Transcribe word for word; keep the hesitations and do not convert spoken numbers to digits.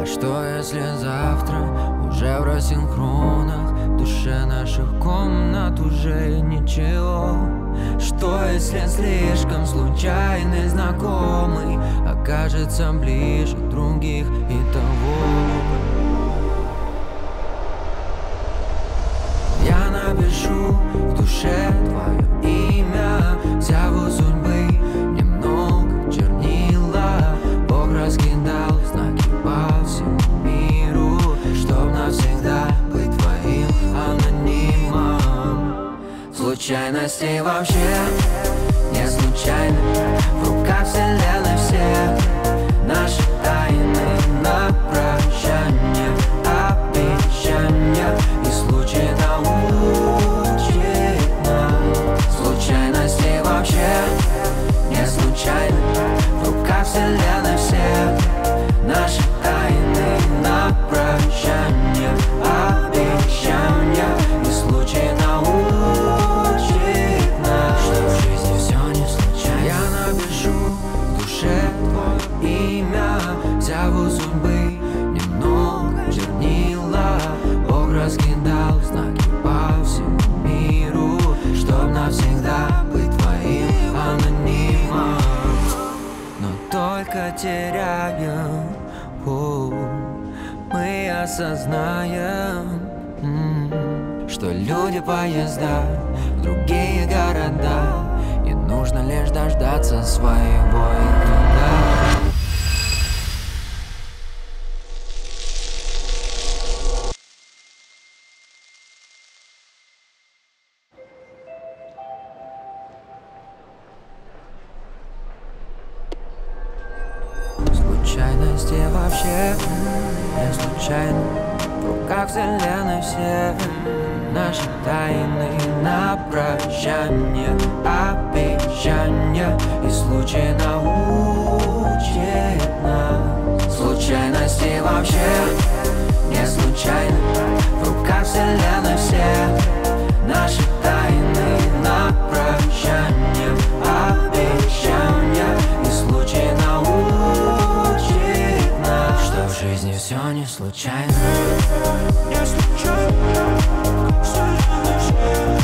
А что если завтра уже в рассинхронах, в душе наших комнат уже ничего? Что если слишком случайный знакомый окажется ближе других и того? Я напишу в душе твое имя, взяву судьбы немного чернила. Бог раскидал знаки по всему миру, чтоб навсегда быть твоим анонимом. Случайности вообще не случайны, в руках вселенной все наши тайны на прощание, обещания и случай научит нас. Случайности вообще не случайны, в руках вселенной все наши тайны на прощание, обещания и случай научит нас, что в жизни все не случайно. Я напишу в душе твое имя, взяву судьбы немного чернила. Бог раскидал знаки по всему миру, чтоб навсегда быть твоим анонимом. Но только теряем, о, мы осознаем, м, что люди поезда в другие города, и нужно лишь дождаться своего иногда. Случайности вообще не случайны, в руках вселенной все наши тайны на прощание, обещания и случай научит нас. Случайности вообще не случайны, в руках вселенной все наши тайны на прощание, обещания и случай научит нас, что в жизни все не случайно. Не случайно, вселенной все